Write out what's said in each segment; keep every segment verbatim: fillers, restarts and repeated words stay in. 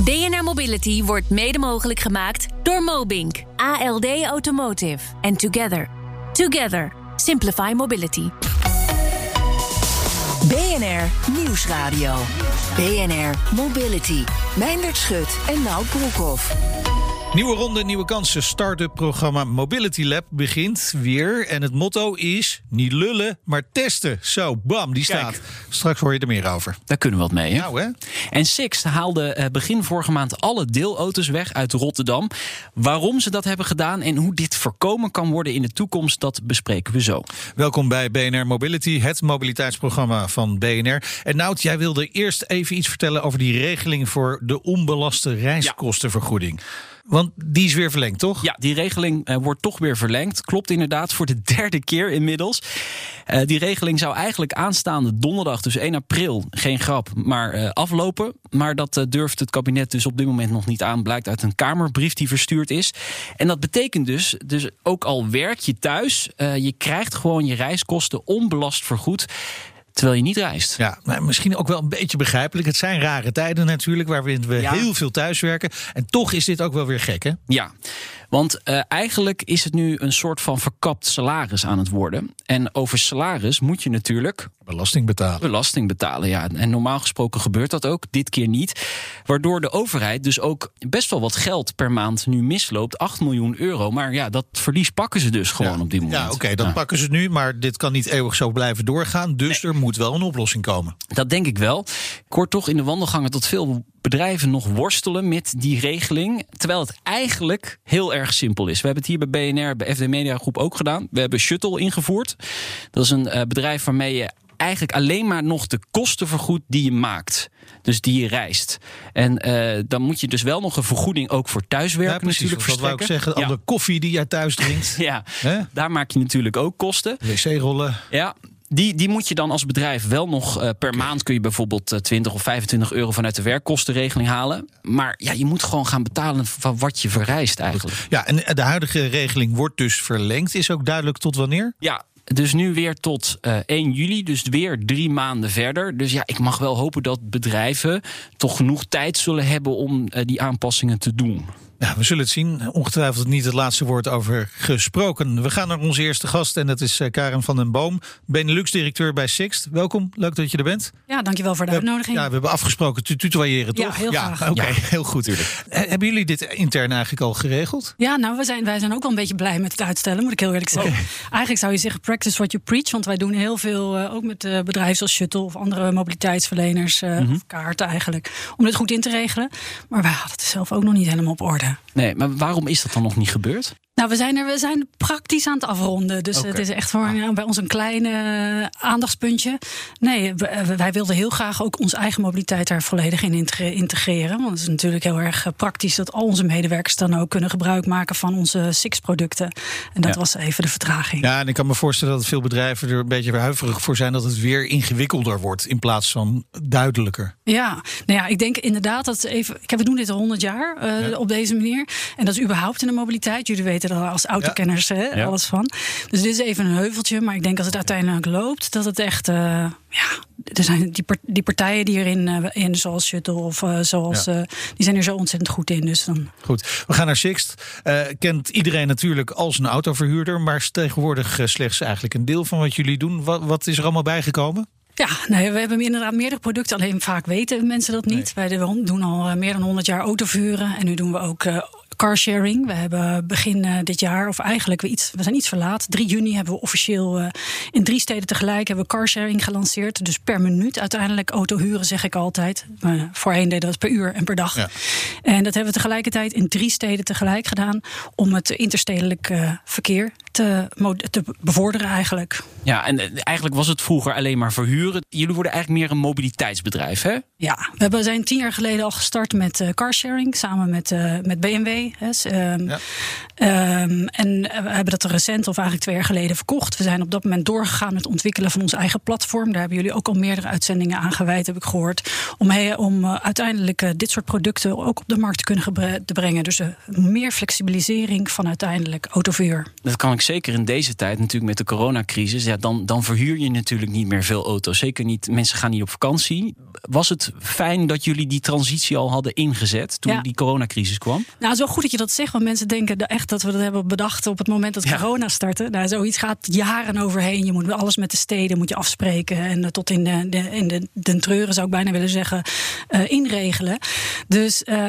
B N R Mobility wordt mede mogelijk gemaakt door Mobink, A L D Automotive en Together. Together. Simplify Mobility. B N R Nieuwsradio. B N R Mobility. Meindert Schut en Nout Broekhoff. Nieuwe ronde, nieuwe kansen. Start-up programma Mobility Lab begint weer. En het motto is niet lullen, maar testen. Zo, bam, die staat. Kijk. Straks hoor je er meer over. Daar kunnen we wat mee, hè? Nou, hè? En Sixt haalde begin vorige maand alle deelauto's weg uit Rotterdam. Waarom ze dat hebben gedaan en hoe dit voorkomen kan worden in de toekomst, dat bespreken we zo. Welkom bij B N R Mobility, het mobiliteitsprogramma van B N R. En Nout, jij wilde eerst even iets vertellen over die regeling voor de onbelaste reiskostenvergoeding. Ja. Want die is weer verlengd, toch? Ja, die regeling uh, wordt toch weer verlengd. Klopt inderdaad, voor de derde keer inmiddels. Uh, die regeling zou eigenlijk aanstaande donderdag, dus één april, geen grap, maar uh, aflopen. Maar dat uh, durft het kabinet dus op dit moment nog niet aan. Blijkt uit een Kamerbrief die verstuurd is. En dat betekent dus, dus ook al werk je thuis, uh, je krijgt gewoon je reiskosten onbelast vergoed, terwijl je niet reist. Ja, maar misschien ook wel een beetje begrijpelijk. Het zijn rare tijden natuurlijk, waarin we ja. heel veel thuiswerken. En toch is dit ook wel weer gek, hè? Ja, want uh, eigenlijk is het nu een soort van verkapt salaris aan het worden. En over salaris moet je natuurlijk belasting betalen. Belasting betalen, ja. En normaal gesproken gebeurt dat ook, dit keer niet. Waardoor de overheid dus ook best wel wat geld per maand nu misloopt. acht miljoen euro. Maar ja, dat verlies pakken ze dus gewoon ja. op dit moment. Ja, oké, okay, dat ja. pakken ze nu. Maar dit kan niet eeuwig zo blijven doorgaan. Dus nee. er moet wel een oplossing komen. Dat denk ik wel. Ik hoor toch in de wandelgangen dat veel bedrijven nog worstelen met die regeling, terwijl het eigenlijk heel erg simpel is. We hebben het hier bij B N R, bij F D Media Groep ook gedaan. We hebben Shuttle ingevoerd. Dat is een uh, bedrijf waarmee je eigenlijk alleen maar nog de kosten vergoedt die je maakt. Dus die je reist. En uh, dan moet je dus wel nog een vergoeding ook voor thuiswerken ja, precies, natuurlijk verstrekken. Dat wou ik zeggen, ja. alle koffie die jij thuis drinkt. ja, He? Daar maak je natuurlijk ook kosten. wc-rollen. Ja. Die, die moet je dan als bedrijf wel nog uh, per okay. maand kun je bijvoorbeeld uh, twintig of vijfentwintig euro vanuit de werkkostenregeling halen. Maar ja, je moet gewoon gaan betalen van wat je verreist eigenlijk. Ja, en de huidige regeling wordt dus verlengd. Is ook duidelijk tot wanneer? Ja. Dus nu weer tot uh, één juli, dus weer drie maanden verder. Dus ja, ik mag wel hopen dat bedrijven toch genoeg tijd zullen hebben om uh, die aanpassingen te doen. Ja, we zullen het zien. Ongetwijfeld niet het laatste woord over gesproken. We gaan naar onze eerste gast en dat is Karen van den Boom, Benelux-directeur bij Sixt. Welkom, leuk dat je er bent. Ja, dankjewel voor de uitnodiging. Ja, we hebben afgesproken te tutoyeren, toch? Ja, heel graag. Ja, Oké, okay, ja. heel goed. Tuurlijk. Hebben jullie dit intern eigenlijk al geregeld? Ja, nou, wij zijn, wij zijn ook wel een beetje blij met het uitstellen, moet ik heel eerlijk zeggen. Oh. Eigenlijk zou je zeggen, practice what you preach, want wij doen heel veel, uh, ook met uh, bedrijven zoals Shuttle of andere mobiliteitsverleners, uh, mm-hmm. of kaarten eigenlijk, om dit goed in te regelen. Maar wij hadden het zelf ook nog niet helemaal op orde. Nee, maar waarom is dat dan nog niet gebeurd? Nou, we zijn er we zijn praktisch aan het afronden. Dus okay. het is echt voor ah. ja, bij ons een klein uh, aandachtspuntje. Nee, we, wij wilden heel graag ook onze eigen mobiliteit daar volledig in integreren. Want het is natuurlijk heel erg praktisch dat al onze medewerkers dan ook kunnen gebruik maken van onze Sixt-producten. En dat ja. was even de vertraging. Ja, en ik kan me voorstellen dat veel bedrijven er een beetje huiverig voor zijn dat het weer ingewikkelder wordt in plaats van duidelijker. Ja, nou ja, ik denk inderdaad dat even. Ik heb, we doen dit al honderd jaar uh, ja. op deze manier. En dat is überhaupt in de mobiliteit. Jullie weten er als autokenners ja. Hè, alles van. Dus dit is even een heuveltje. Maar ik denk als het uiteindelijk loopt, dat het echt Uh, ja, er zijn die, die partijen die erin, uh, in, zoals Shuttle of uh, zoals ja. uh, die zijn er zo ontzettend goed in. Dus dan. Goed, we gaan naar Sixt. Uh, kent iedereen natuurlijk als een autoverhuurder, maar is tegenwoordig uh, slechts eigenlijk een deel van wat jullie doen. Wat, wat is er allemaal bijgekomen? Ja, nee, we hebben inderdaad meerdere producten. Alleen vaak weten mensen dat niet. Nee. Wij doen al uh, meer dan honderd jaar autoverhuren. En nu doen we ook Uh, carsharing. We hebben begin uh, dit jaar, of eigenlijk we, iets, we zijn iets verlaat. drie juni hebben we officieel uh, in drie steden tegelijk hebben we carsharing gelanceerd. Dus per minuut uiteindelijk auto huren, zeg ik altijd. Uh, voorheen deden we dat per uur en per dag. Ja. En dat hebben we tegelijkertijd in drie steden tegelijk gedaan om het interstedelijk uh, verkeer te, te bevorderen eigenlijk. Ja, en eigenlijk was het vroeger alleen maar verhuren. Jullie worden eigenlijk meer een mobiliteitsbedrijf, hè? Ja, we hebben, zijn tien jaar geleden al gestart met uh, carsharing, samen met, uh, met B M W. Hè, um, ja. um, en we hebben dat recent, of eigenlijk twee jaar geleden, verkocht. We zijn op dat moment doorgegaan met het ontwikkelen van ons eigen platform. Daar hebben jullie ook al meerdere uitzendingen aan gewijd, heb ik gehoord. Om, he, om uh, uiteindelijk uh, dit soort producten ook op de markt te kunnen gebre- te brengen. Dus uh, meer flexibilisering van uiteindelijk autoverhuur. Dat kan ik zeker in deze tijd, natuurlijk met de coronacrisis, ja, dan, dan verhuur je natuurlijk niet meer veel auto's. Zeker niet, mensen gaan niet op vakantie. Was het fijn dat jullie die transitie al hadden ingezet toen ja. die coronacrisis kwam? Nou, het is wel goed dat je dat zegt, want mensen denken echt dat we dat hebben bedacht op het moment dat ja. corona startte. Nou, zoiets gaat jaren overheen. Je moet alles met de steden moet je afspreken en tot in de, de, in de, de treuren, zou ik bijna willen zeggen, uh, inregelen. Dus, uh,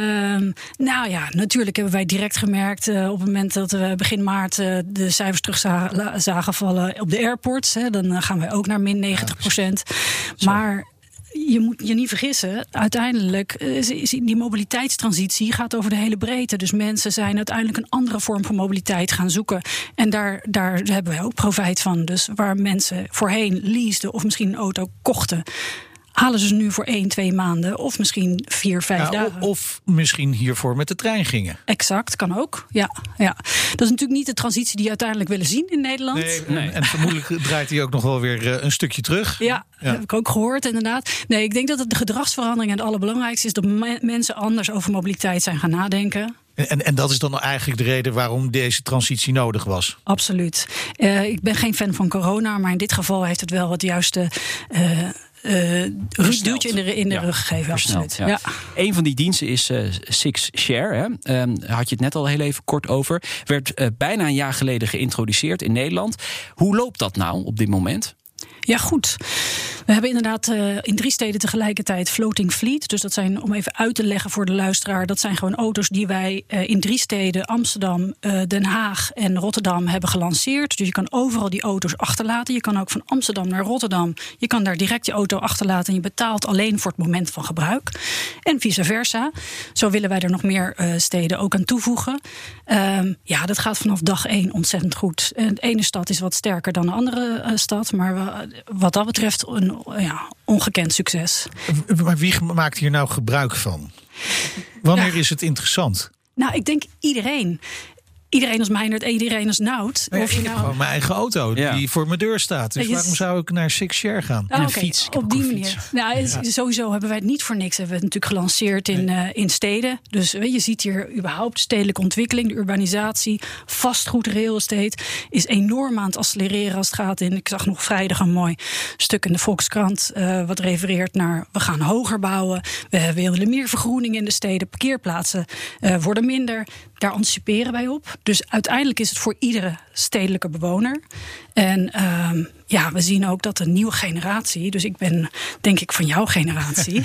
nou ja, natuurlijk hebben wij direct gemerkt uh, op het moment dat we begin maart uh, de cijfers terug zagen, zagen vallen op de airports. Hè, dan gaan wij ook naar min negentig procent. Ja, maar je moet je niet vergissen, uiteindelijk uh, die mobiliteitstransitie gaat over de hele breedte. Dus mensen zijn uiteindelijk een andere vorm van mobiliteit gaan zoeken. En daar, daar hebben wij ook profijt van. Dus waar mensen voorheen leaseden of misschien een auto kochten, halen ze nu voor één, twee maanden of misschien vier, vijf ja, dagen. Of misschien hiervoor met de trein gingen. Exact, kan ook. Ja, ja. Dat is natuurlijk niet de transitie die we uiteindelijk willen zien in Nederland. Nee, nee. En vermoedelijk draait hij ook nog wel weer uh, een stukje terug. Ja, ja, heb ik ook gehoord inderdaad. Nee, ik denk dat het de gedragsverandering het allerbelangrijkste is. Dat me- mensen anders over mobiliteit zijn gaan nadenken. En, en dat is dan eigenlijk de reden waarom deze transitie nodig was? Absoluut. Uh, ik ben geen fan van corona, maar in dit geval heeft het wel het juiste Uh, Uh, duwtje in de, in de ja, rug gegeven. Absoluut. Ja. Ja. Een van die diensten is uh, Six Share. Hè. Um, had je het net al heel even kort over. Werd uh, bijna een jaar geleden geïntroduceerd in Nederland. Hoe loopt dat nou op dit moment? Ja, goed. We hebben inderdaad uh, in drie steden tegelijkertijd floating fleet. Dus dat zijn, om even uit te leggen voor de luisteraar, dat zijn gewoon auto's die wij uh, in drie steden, Amsterdam, uh, Den Haag en Rotterdam, hebben gelanceerd. Dus je kan overal die auto's achterlaten. Je kan ook van Amsterdam naar Rotterdam. Je kan daar direct je auto achterlaten en je betaalt alleen voor het moment van gebruik. En vice versa. Zo willen wij er nog meer uh, steden ook aan toevoegen. Um, ja, dat gaat vanaf dag één ontzettend goed. En de ene stad is wat sterker dan de andere uh, stad, maar we, wat dat betreft een ja, ongekend succes. Maar wie maakt hier nou gebruik van? Wanneer nou, is het interessant? Nou, ik denk iedereen. Iedereen als Meijnerd, iedereen als Nout. Ja, of je ik nou heb gewoon mijn eigen auto ja. die voor mijn deur staat. Dus ja, waarom zou ik naar Six Share gaan? Oh, en een okay. fiets. Op die manier. Fiets. Nou, ja. Sowieso hebben wij het niet voor niks. We hebben het natuurlijk gelanceerd in, uh, in steden. Dus je ziet hier überhaupt stedelijke ontwikkeling, de urbanisatie, vastgoed, real estate is enorm aan het accelereren als het gaat in. Ik zag nog vrijdag een mooi stuk in de Volkskrant uh, wat refereert naar we gaan hoger bouwen. We willen meer vergroening in de steden. Parkeerplaatsen uh, worden minder. Daar anticiperen wij op. Dus uiteindelijk is het voor iedere stedelijke bewoner. En uh, ja, we zien ook dat de nieuwe generatie, dus ik ben denk ik van jouw generatie.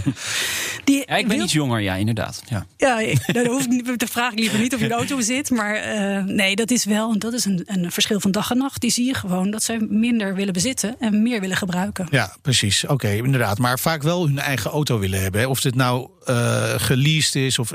die ja, ik ben wil... iets jonger, ja, inderdaad. Ja, ja ik, dan hoef ik niet te vragen liever niet of je in de auto zit. Maar uh, nee, dat is wel dat is een, een verschil van dag en nacht. Die zie je gewoon dat zij minder willen bezitten en meer willen gebruiken. Ja, precies. Oké, okay, inderdaad. Maar vaak wel hun eigen auto willen hebben. Hè? Of dit nou uh, geleased is, of,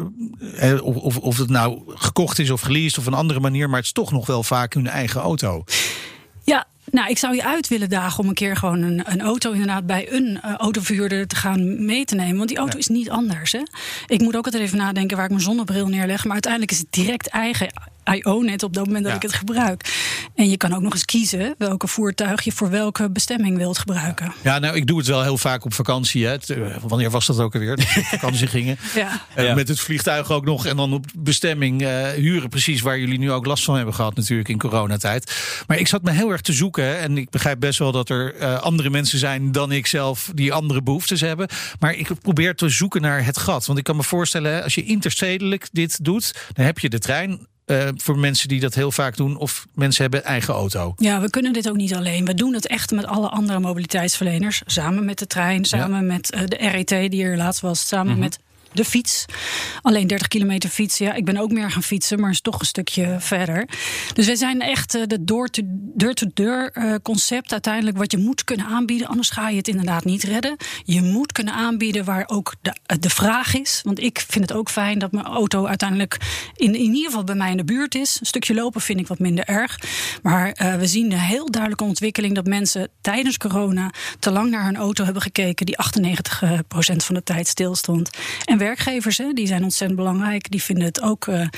uh, of, of, of het nou gekocht is of geleased of een andere manier. Maar het is toch nog wel vaak hun eigen auto. Ja, nou, ik zou je uit willen dagen om een keer gewoon een, een auto inderdaad bij een uh, autoverhuurder te gaan mee te nemen. Want die auto ja. is niet anders. Hè? Ik moet ook altijd even nadenken waar ik mijn zonnebril neerleg. Maar uiteindelijk is het direct eigen. I own it op dat moment dat ja. ik het gebruik. En je kan ook nog eens kiezen welke voertuig je voor welke bestemming wilt gebruiken. Ja, ja nou, ik doe het wel heel vaak op vakantie. Hè. Wanneer was dat ook alweer? Dat we op vakantie gingen. Ja. Uh, ja. Met het vliegtuig ook nog. En dan op bestemming uh, huren. Precies waar jullie nu ook last van hebben gehad natuurlijk in coronatijd. Maar ik zat me heel erg te zoeken. Hè, en ik begrijp best wel dat er uh, andere mensen zijn dan ik zelf die andere behoeftes hebben. Maar ik probeer te zoeken naar het gat. Want ik kan me voorstellen, hè, als je interstedelijk dit doet, dan heb je de trein. Uh, voor mensen die dat heel vaak doen, of mensen hebben eigen auto. Ja, we kunnen dit ook niet alleen. We doen het echt met alle andere mobiliteitsverleners. Samen met de trein, samen ja. met uh, de R E T die er laatst was, samen mm-hmm. met de fiets. Alleen dertig kilometer fietsen. Ja, ik ben ook meer gaan fietsen, maar is toch een stukje verder. Dus wij zijn echt uh, de door-to-deur uh, concept uiteindelijk wat je moet kunnen aanbieden. Anders ga je het inderdaad niet redden. Je moet kunnen aanbieden waar ook de, de vraag is. Want ik vind het ook fijn dat mijn auto uiteindelijk in, in ieder geval bij mij in de buurt is. Een stukje lopen vind ik wat minder erg. Maar uh, we zien een heel duidelijke ontwikkeling dat mensen tijdens corona te lang naar hun auto hebben gekeken die achtennegentig procent van de tijd stilstond. En werkgevers, hè, die zijn ontzettend belangrijk. Die vinden het ook uh,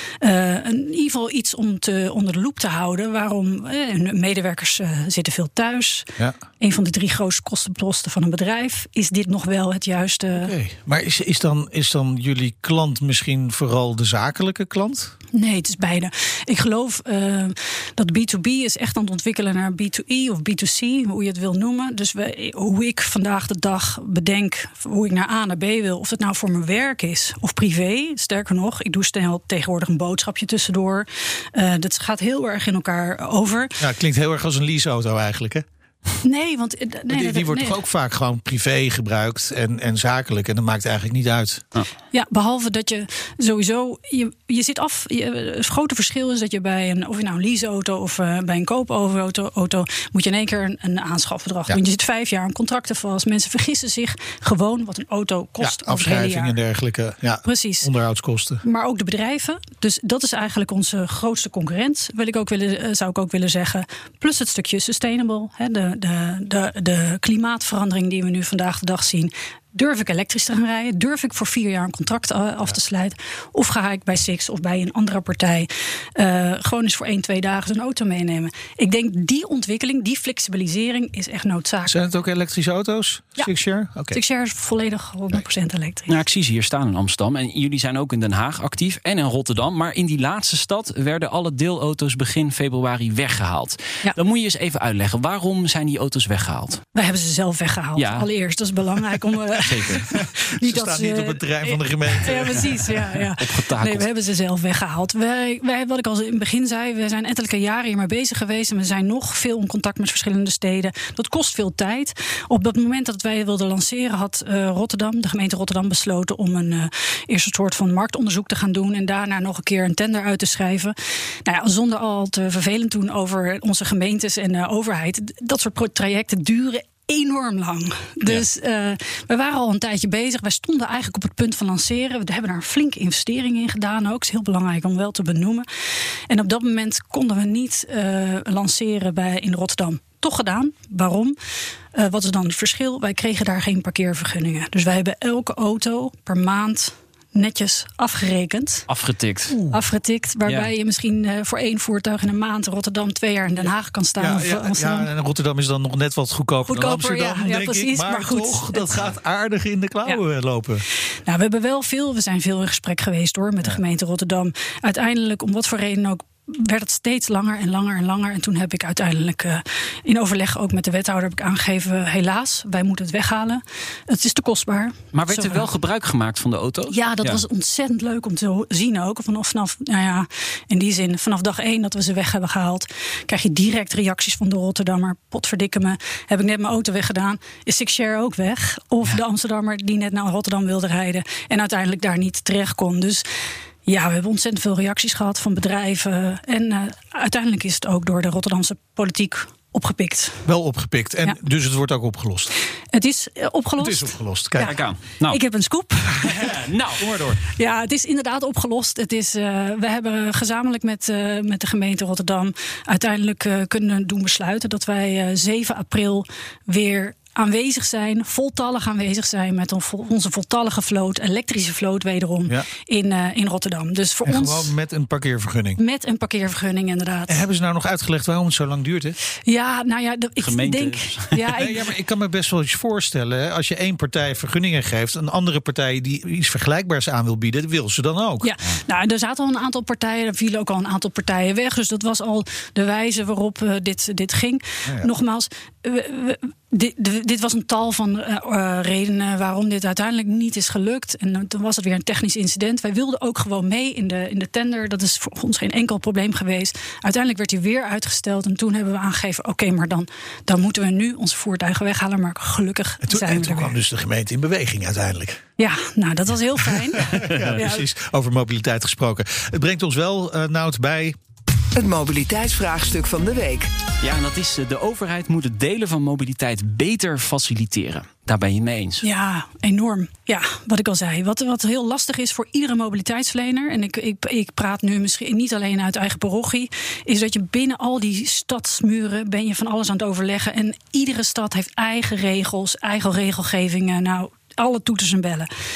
uh, in ieder geval iets om te, onder de loep te houden. Waarom? Uh, hun medewerkers uh, zitten veel thuis. Ja. Een van de drie grootste kostenposten van een bedrijf. Is dit nog wel het juiste? Okay. Maar is, is, dan, is dan jullie klant misschien vooral de zakelijke klant? Nee, het is beide. Ik geloof uh, dat B twee B is echt aan het ontwikkelen naar B twee E of B twee C, hoe je het wil noemen. Dus we, hoe ik vandaag de dag bedenk hoe ik naar A naar B wil, of het nou voor mijn werk is of privé. Sterker nog, ik doe snel tegenwoordig een boodschapje tussendoor. Uh, dat gaat heel erg in elkaar over. Ja, het klinkt heel erg als een leaseauto eigenlijk, hè? Nee, want nee, die, die dat, wordt nee. toch ook vaak gewoon privé gebruikt en, en zakelijk. En dat maakt eigenlijk niet uit. Ja, ja, behalve dat je sowieso je, je zit af. Je, het grote verschil is dat je bij een of je nou een leaseauto of uh, bij een koopauto auto, moet je in één keer een, een aanschafbedrag doen. Ja. Je zit vijf jaar aan contracten vast. Mensen vergissen zich gewoon wat een auto kost. Ja, afschrijving en dergelijke. Ja, precies. Onderhoudskosten. Maar ook de bedrijven. Dus dat is eigenlijk onze grootste concurrent. Wil ik ook willen, zou ik ook willen zeggen. Plus het stukje sustainable. Hè, de, De, de, de klimaatverandering die we nu vandaag de dag zien. Durf ik elektrisch te gaan rijden? Durf ik voor vier jaar een contract af te sluiten? Of ga ik bij Sixt of bij een andere partij uh, gewoon eens voor één, twee dagen een auto meenemen? Ik denk die ontwikkeling, die flexibilisering is echt noodzakelijk. Zijn het ook elektrische auto's? Ja. Sixshare? Okay. Sixshare is volledig honderd procent elektrisch. Nou, ik zie ze hier staan in Amsterdam. En jullie zijn ook in Den Haag actief en in Rotterdam. Maar in die laatste stad werden alle deelauto's begin februari weggehaald. Ja. Dan moet je eens even uitleggen. Waarom zijn die auto's weggehaald? Wij hebben ze zelf weggehaald. Ja. Allereerst, dat is belangrijk om... Uh, Zeker. Niet ze dat staan ze, niet op het terrein van de gemeente. Ja, precies. Ja, ja. Opgetakeld. Nee, we hebben ze zelf weggehaald. Wij, wij, wat ik al in het begin zei, we zijn ettelijke jaren hier maar bezig geweest. En we zijn nog veel in contact met verschillende steden. Dat kost veel tijd. Op dat moment dat wij wilden lanceren, had uh, Rotterdam, de gemeente Rotterdam, besloten om een uh, eerste soort van marktonderzoek te gaan doen. En daarna nog een keer een tender uit te schrijven. Nou ja, zonder al te vervelend doen over onze gemeentes en de overheid. Dat soort trajecten duren enorm lang. Dus ja. uh, we waren al een tijdje bezig. Wij stonden eigenlijk op het punt van lanceren. We hebben daar een flinke investering in gedaan ook. Het is heel belangrijk om wel te benoemen. En op dat moment konden we niet uh, lanceren bij, in Rotterdam. Toch gedaan. Waarom? Uh, wat is dan het verschil? Wij kregen daar geen parkeervergunningen. Dus wij hebben elke auto per maand netjes afgerekend. Afgetikt. Oeh. Afgetikt, waarbij ja. je misschien uh, voor één voertuig in een maand Rotterdam twee jaar in Den Haag kan staan. Ja, of ja, Amsterdam. Ja, en Rotterdam is dan nog net wat goedkoper, goedkoper dan Amsterdam, ja, denk ja, precies, ik. Maar, maar goed, toch, dat het gaat aardig in de klauwen ja. lopen. Nou, we hebben wel veel, we zijn veel in gesprek geweest hoor, met de ja. gemeente Rotterdam. Uiteindelijk, om wat voor reden ook, werd het steeds langer en langer en langer. En toen heb ik uiteindelijk uh, in overleg ook met de wethouder heb ik aangegeven, helaas, wij moeten het weghalen. Het is te kostbaar. Maar werd er wel gebruik gemaakt van de auto? Ja, dat ja. was ontzettend leuk om te zien ook. Vanaf, vanaf, nou ja, in die zin, vanaf dag één dat we ze weg hebben gehaald, krijg je direct reacties van de Rotterdammer. Potverdikke me, heb ik net mijn auto weggedaan. Is Sixshare ook weg? Of ja. de Amsterdammer die net naar Rotterdam wilde rijden en uiteindelijk daar niet terecht kon. Dus ja, we hebben ontzettend veel reacties gehad van bedrijven. En uh, uiteindelijk is het ook door de Rotterdamse politiek opgepikt. Wel opgepikt. En ja. dus het wordt ook opgelost? Het is uh, opgelost. Het is opgelost. Kijk, ja. Kijk aan. Nou. Ik heb een scoop. nou, kom maar door. Ja, het is inderdaad opgelost. Het is, uh, we hebben gezamenlijk met, uh, met de gemeente Rotterdam uiteindelijk uh, kunnen doen besluiten dat wij uh, zeven april weer aanwezig zijn, voltallig aanwezig zijn met onze voltallige vloot, elektrische vloot wederom, ja. in, uh, in Rotterdam. Dus voor en ons gewoon met een parkeervergunning. Met een parkeervergunning, inderdaad. En hebben ze nou nog uitgelegd waarom het zo lang duurt? Hè? Ja, nou ja, de, ik Gemeente. denk. Ja, ik, nee, ja, maar ik kan me best wel iets voorstellen. Hè? Als je één partij vergunningen geeft, een andere partij die iets vergelijkbaars aan wil bieden, dat wil ze dan ook. Ja, nou, er zaten al een aantal partijen, er vielen ook al een aantal partijen weg. Dus dat was al de wijze waarop uh, dit, dit ging. Ja, ja. Nogmaals, we, we, Dit, dit was een tal van uh, uh, redenen waarom dit uiteindelijk niet is gelukt. En uh, toen was het weer een technisch incident. Wij wilden ook gewoon mee in de, in de tender. Dat is voor ons geen enkel probleem geweest. Uiteindelijk werd hij weer uitgesteld. En toen hebben we aangegeven, oké, okay, maar dan, dan moeten we nu onze voertuigen weghalen. Maar gelukkig en toen, zijn we en toen er kwam weer. Dus de gemeente in beweging uiteindelijk. Ja, nou, dat was heel fijn. ja, ja, precies. Over mobiliteit gesproken. Het brengt ons wel, uh, Nout, bij het mobiliteitsvraagstuk van de week. Ja, en dat is de overheid moet het delen van mobiliteit beter faciliteren. Daar ben je het mee eens? Ja, enorm. Ja, wat ik al zei. Wat, wat heel lastig is voor iedere mobiliteitsverlener, en ik, ik, ik praat nu misschien niet alleen uit eigen parochie, is dat je binnen al die stadsmuren ben je van alles aan het overleggen. En iedere stad heeft eigen regels, eigen regelgevingen. Nou, alle toeters en bellen.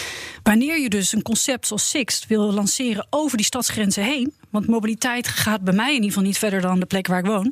wanneer je dus een concept zoals Sixt wil lanceren over die stadsgrenzen heen, want mobiliteit gaat bij mij in ieder geval niet verder dan de plek waar ik woon,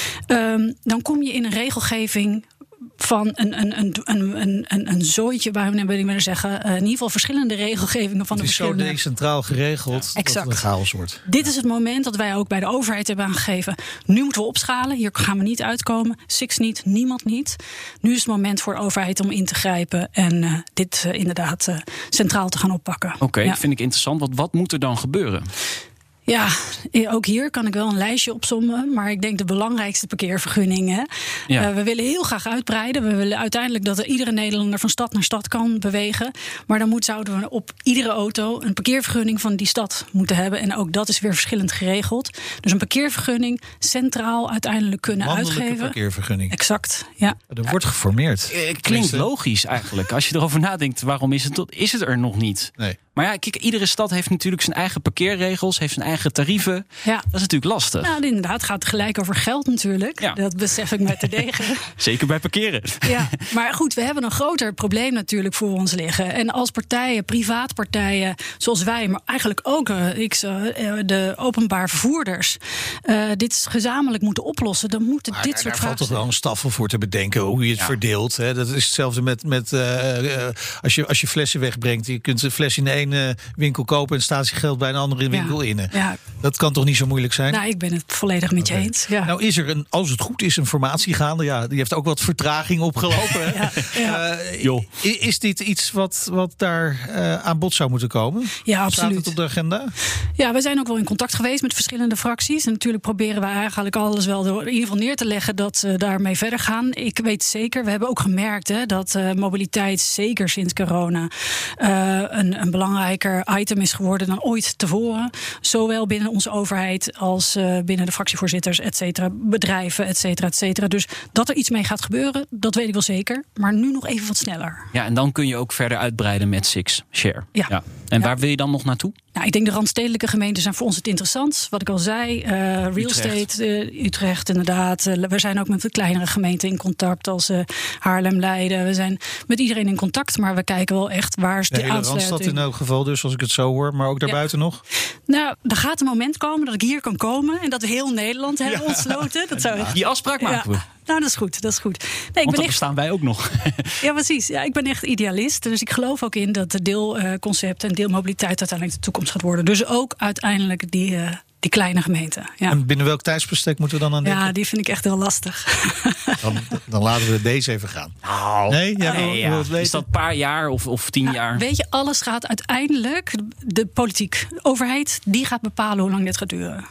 um, dan kom je in een regelgeving van een, een, een, een, een, een, een zooitje, waarom wil ik maar zeggen, uh, in ieder geval verschillende regelgevingen van de verschillende. Het is zo decentraal geregeld ja, dat het een chaos wordt. Dit is het moment dat wij ook bij de overheid hebben aangegeven. Nu moeten we opschalen, hier gaan we niet uitkomen. Sixt niet, niemand niet. Nu is het moment voor de overheid om in te grijpen en uh, dit uh, inderdaad uh, centraal te gaan oppakken. Oké, okay, ja. vind ik interessant. Want wat moet er dan gebeuren? Ja, ook hier kan ik wel een lijstje opsommen. Maar ik denk de belangrijkste parkeervergunningen. Ja. Uh, we willen heel graag uitbreiden. We willen uiteindelijk dat er iedere Nederlander van stad naar stad kan bewegen. Maar dan moet, zouden we op iedere auto een parkeervergunning van die stad moeten hebben. En ook dat is weer verschillend geregeld. Dus een parkeervergunning centraal uiteindelijk kunnen Landelijke uitgeven. Parkeervergunning. Exact, ja. Er wordt geformeerd. Uh, klinkt logisch eigenlijk. Als je erover nadenkt, waarom is het, is het er nog niet? Nee. Maar ja, kijk, iedere stad heeft natuurlijk zijn eigen parkeerregels, heeft zijn eigen tarieven. Ja. Dat is natuurlijk lastig. Nou, inderdaad, het gaat gelijk over geld natuurlijk. Ja. Dat besef ik met terdege. Zeker bij parkeren. Ja, maar goed, we hebben een groter probleem natuurlijk voor ons liggen. En als partijen, privaatpartijen, zoals wij, maar eigenlijk ook uh, ik, uh, de openbaar vervoerders, uh, dit gezamenlijk moeten oplossen, dan moeten maar dit daar, soort daar vragen. valt toch wel een staffel voor te bedenken hoe je het ja. verdeelt. Hè? Dat is hetzelfde met, met uh, uh, als, je, als je flessen wegbrengt. Je kunt een fles in de ene winkel kopen en staat je geld bij een andere winkel ja. in. Ja. Dat kan toch niet zo moeilijk zijn? Nou, ik ben het volledig met okay. je eens. Ja. Nou is er, een, als het goed is, een formatie gaande. Ja, die heeft ook wat vertraging opgelopen. ja. Ja. Uh, is dit iets wat, wat daar uh, aan bod zou moeten komen? Ja, absoluut. Staat het op de agenda? Ja, we zijn ook wel in contact geweest met verschillende fracties. En natuurlijk proberen we eigenlijk alles wel door, in ieder geval neer te leggen dat we daarmee verder gaan. Ik weet zeker, we hebben ook gemerkt hè, dat uh, mobiliteit, zeker sinds corona, uh, een, een belangrijker item is geworden dan ooit tevoren. Zowel binnen onze overheid als uh, binnen de fractievoorzitters, et cetera, bedrijven, et cetera, et cetera. Dus dat er iets mee gaat gebeuren, dat weet ik wel zeker. Maar nu nog even wat sneller. Ja, en dan kun je ook verder uitbreiden met Sixt Share. Ja. ja. En ja. waar wil je dan nog naartoe? Nou, ik denk de randstedelijke gemeenten zijn voor ons het interessant. Wat ik al zei, uh, real Utrecht. estate, uh, Utrecht inderdaad. Uh, we zijn ook met de kleinere gemeenten in contact als uh, Haarlem, Leiden. We zijn met iedereen in contact, maar we kijken wel echt waar is de, de hele aansluiting. Randstad in elk geval dus, als ik het zo hoor. Maar ook daarbuiten ja. nog? Nou, er gaat een moment komen dat ik hier kan komen en dat we heel Nederland hebben ja. ontsloten. Dat zou Die afspraak maken ja. we. Nou, dat is goed, dat is goed. Nee, ik Want ben dan echt... bestaan wij ook nog. Ja, precies. Ja, ik ben echt idealist. Dus ik geloof ook in dat de deelconcept en deelmobiliteit uiteindelijk de toekomst gaat worden. Dus ook uiteindelijk die, uh, die kleine gemeenten. Ja. En binnen welk tijdsbestek moeten we dan aan denken? Ja, die vind ik echt heel lastig. Dan, dan laten we deze even gaan. Nou, nee, jij nee, wil, ja. wil het weten? Is dat een paar jaar of, of tien ja, jaar? Weet je, alles gaat uiteindelijk, de politiek, de overheid, die gaat bepalen hoe lang dit gaat duren.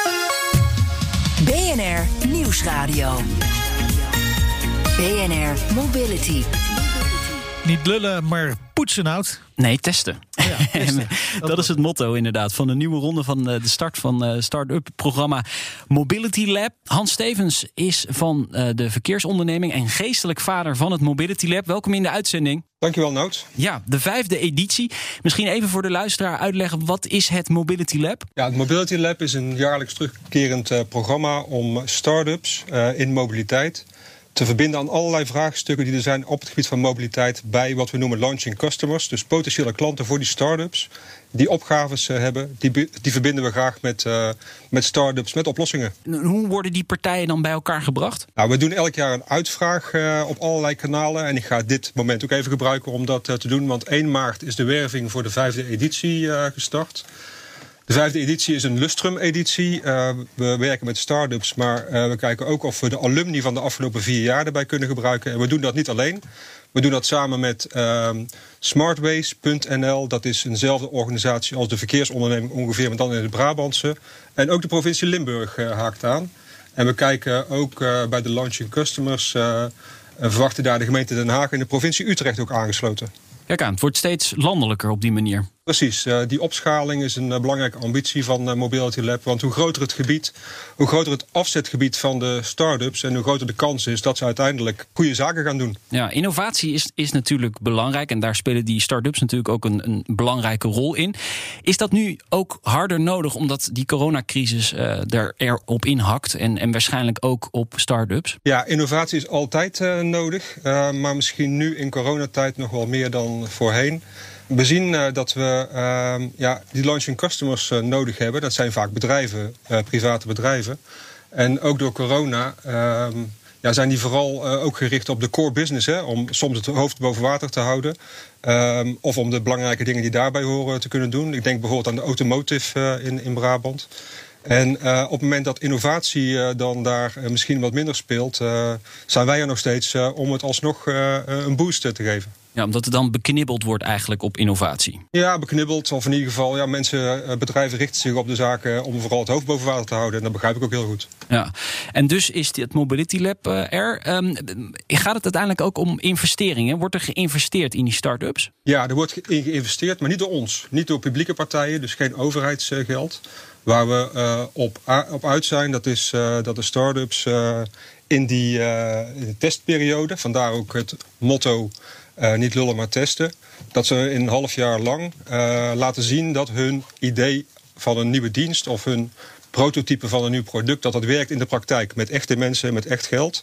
B N R Nieuwsradio. B N R Mobility. Niet lullen, maar poetsen, Nout. Nee, testen. Ja, testen. Dat is het motto inderdaad van de nieuwe ronde van de start van het start-up programma Mobility Lab. Hans Stevens is van de verkeersonderneming en geestelijk vader van het Mobility Lab. Welkom in de uitzending. Dankjewel, Nout. Ja, de vijfde editie. Misschien even voor de luisteraar uitleggen, wat is het Mobility Lab? Ja, het Mobility Lab is een jaarlijks terugkerend uh, programma om start-ups uh, in mobiliteit te verbinden aan allerlei vraagstukken die er zijn op het gebied van mobiliteit bij wat we noemen launching customers. Dus potentiële klanten voor die start-ups die opgaves uh, hebben, die, die verbinden we graag met, uh, met start-ups, met oplossingen. Hoe worden die partijen dan bij elkaar gebracht? Nou, we doen elk jaar een uitvraag uh, op allerlei kanalen. En ik ga dit moment ook even gebruiken om dat uh, te doen. Want één maart is de werving voor de vijfde editie uh, gestart. De vijfde editie is een Lustrum-editie. Uh, we werken met start-ups, maar uh, we kijken ook of we de alumni van de afgelopen vier jaar erbij kunnen gebruiken. En we doen dat niet alleen. We doen dat samen met uh, smartways punt n l. Dat is eenzelfde organisatie als de verkeersonderneming ongeveer, maar dan in het Brabantse. En ook de provincie Limburg uh, haakt aan. En we kijken ook uh, bij de launching customers. Uh, en verwachten daar de gemeente Den Haag en de provincie Utrecht ook aangesloten. Kijk aan, het wordt steeds landelijker op die manier. Precies, uh, die opschaling is een uh, belangrijke ambitie van uh, Mobility Lab. Want hoe groter het gebied, hoe groter het afzetgebied van de start-ups en hoe groter de kans is dat ze uiteindelijk goede zaken gaan doen. Ja, innovatie is, is natuurlijk belangrijk en daar spelen die start-ups natuurlijk ook een, een belangrijke rol in. Is dat nu ook harder nodig omdat die coronacrisis uh, er erop inhakt en, en waarschijnlijk ook op start-ups? Ja, innovatie is altijd uh, nodig, uh, maar misschien nu in coronatijd nog wel meer dan voorheen. We zien uh, dat we uh, ja, die launching customers uh, nodig hebben. Dat zijn vaak bedrijven, uh, private bedrijven. En ook door corona uh, ja, zijn die vooral uh, ook gericht op de core business. Hè, om soms het hoofd boven water te houden. Uh, of om de belangrijke dingen die daarbij horen te kunnen doen. Ik denk bijvoorbeeld aan de automotive uh, in, in Brabant. En uh, op het moment dat innovatie uh, dan daar uh, misschien wat minder speelt, Uh, zijn wij er nog steeds uh, om het alsnog uh, een boost te geven. Ja, omdat er dan beknibbeld wordt eigenlijk op innovatie. Ja, beknibbeld. Of in ieder geval, ja, mensen, bedrijven richten zich op de zaken om vooral het hoofd boven water te houden. En dat begrijp ik ook heel goed. Ja, en dus is het Mobility Lab uh, er. Um, gaat het uiteindelijk ook om investeringen? Wordt er geïnvesteerd in die start-ups? Ja, er wordt in geïnvesteerd, maar niet door ons. Niet door publieke partijen, dus geen overheidsgeld. Waar we uh, op, op uit zijn, dat is uh, dat de start-ups uh, in, die, uh, in de testperiode, vandaar ook het motto Uh, niet lullen, maar testen. Dat ze in een half jaar lang uh, laten zien dat hun idee van een nieuwe dienst of hun prototype van een nieuw product, dat dat werkt in de praktijk met echte mensen, met echt geld.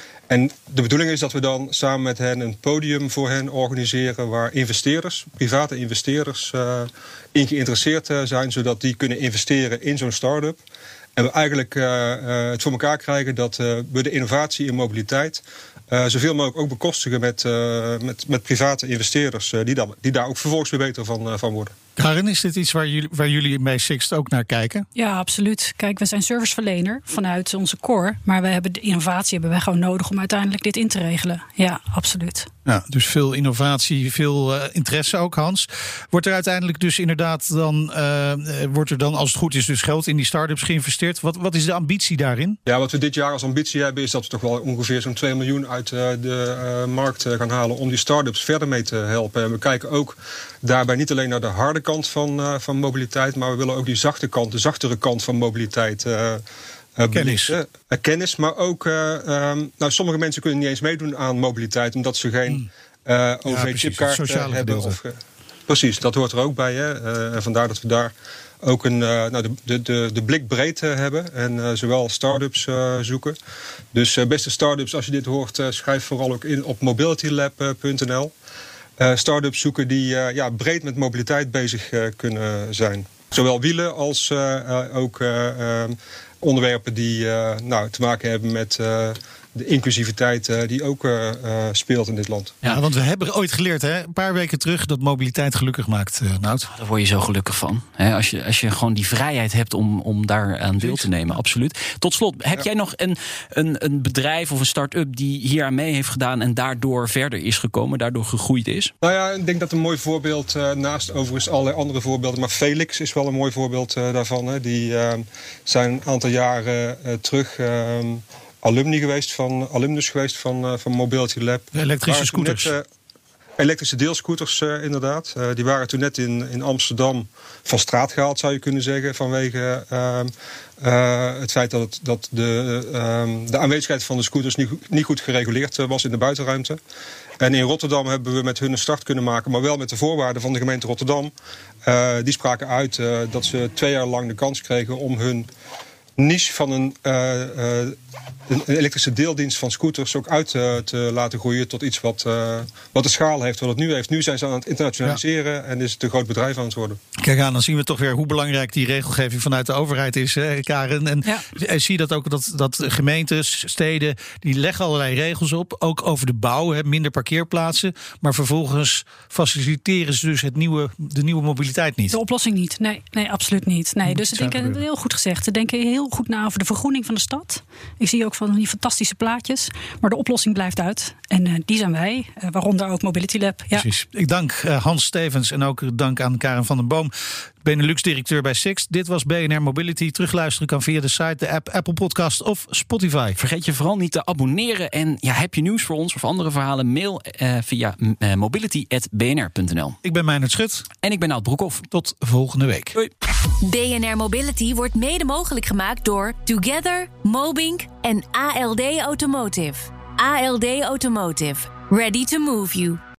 En de bedoeling is dat we dan samen met hen een podium voor hen organiseren waar investeerders, private investeerders, uh, in geïnteresseerd uh, zijn, zodat die kunnen investeren in zo'n start-up. En we eigenlijk uh, uh, het voor elkaar krijgen dat uh, we de innovatie in mobiliteit Uh, zoveel mogelijk ook bekostigen met, uh, met, met private investeerders uh, die, dan, die daar ook vervolgens weer beter van, uh, van worden. Karin, is dit iets waar jullie, waar jullie bij Sixt ook naar kijken? Ja, absoluut. Kijk, we zijn serviceverlener vanuit onze core. Maar we hebben de innovatie hebben wij gewoon nodig om uiteindelijk dit in te regelen. Ja, absoluut. Ja, dus veel innovatie, veel uh, interesse ook, Hans. Wordt er uiteindelijk dus inderdaad dan, uh, wordt er dan als het goed is dus geld in die start-ups geïnvesteerd? Wat, wat is de ambitie daarin? Ja, wat we dit jaar als ambitie hebben is dat we toch wel ongeveer zo'n twee miljoen uit uh, de uh, markt uh, gaan halen om die start-ups verder mee te helpen. En we kijken ook daarbij niet alleen naar de harde kant van, uh, van mobiliteit, maar we willen ook die zachte kant, de zachtere kant van mobiliteit uh, Uh, kennis. Uh, kennis, maar ook uh, um, nou, sommige mensen kunnen niet eens meedoen aan mobiliteit omdat ze geen uh, O V-chipkaart ja, uh, hebben. Of, uh, precies, dat hoort er ook bij. Hè? Uh, en vandaar dat we daar ook een, uh, nou, de, de, de, de blik breed uh, hebben en uh, zowel start-ups uh, zoeken. Dus uh, beste start-ups, als je dit hoort, uh, schrijf vooral ook in op mobilitylab punt n l. Uh, start-ups zoeken die uh, ja, breed met mobiliteit bezig uh, kunnen zijn. Zowel wielen als uh, uh, ook Uh, uh, onderwerpen die uh, nou, te maken hebben met uh, de inclusiviteit uh, die ook uh, uh, speelt in dit land. Ja, want we hebben ooit geleerd, hè, een paar weken terug, dat mobiliteit gelukkig maakt, uh, Nout. Daar word je zo gelukkig van. Hè? Als je, als je gewoon die vrijheid hebt om, om daar aan deel te nemen, absoluut. Tot slot, heb ja. jij nog een, een, een bedrijf of een start-up die hier aan mee heeft gedaan en daardoor verder is gekomen, daardoor gegroeid is? Nou ja, ik denk dat een mooi voorbeeld, uh, naast overigens allerlei andere voorbeelden, maar Felix is wel een mooi voorbeeld uh, daarvan. Hè. Die uh, zijn een aantal jaren uh, terug Uh, alumni geweest van, alumnus geweest van, uh, van Mobility Lab. De elektrische scooters. Net, uh, elektrische deelscooters, uh, inderdaad. Uh, die waren toen net in, in Amsterdam van straat gehaald, zou je kunnen zeggen. Vanwege uh, uh, het feit dat, het, dat de, uh, de aanwezigheid van de scooters niet, niet goed gereguleerd uh, was in de buitenruimte. En in Rotterdam hebben we met hun een start kunnen maken, maar wel met de voorwaarden van de gemeente Rotterdam. Uh, die spraken uit uh, dat ze twee jaar lang de kans kregen om hun niche van een, uh, uh, een elektrische deeldienst van scooters ook uit uh, te laten groeien tot iets wat, uh, wat de schaal heeft, wat het nu heeft. Nu zijn ze aan het internationaliseren ja. en is het een groot bedrijf aan het worden. Kijk aan, dan zien we toch weer hoe belangrijk die regelgeving vanuit de overheid is, hè, Karen. En ja. zie je dat ook, dat, dat gemeentes, steden, die leggen allerlei regels op, ook over de bouw, hè, minder parkeerplaatsen, maar vervolgens faciliteren ze dus het nieuwe, de nieuwe mobiliteit niet. De oplossing niet, nee, nee absoluut niet. Nee, dus ik denk, heel goed gezegd, ze denken heel goed na over de vergroening van de stad. Ik zie ook van die fantastische plaatjes, maar de oplossing blijft uit. En uh, die zijn wij, uh, waaronder ook Mobility Lab. Ja. Precies. Ik dank uh, Hans Stevens en ook dank aan Karen van den Boom, Benelux-directeur bij Sixt. Dit was B N R Mobility. Terugluisteren kan via de site, de app, Apple Podcast of Spotify. Vergeet je vooral niet te abonneren. En ja, heb je nieuws voor ons of andere verhalen? Mail uh, via uh, mobility at b n r punt n l. Ik ben Meijnerd Schut. En ik ben Nout Broekhoff. Tot volgende week. Doei. B N R Mobility wordt mede mogelijk gemaakt door Together, Mobink en A L D Automotive. A L D Automotive. Ready to move you.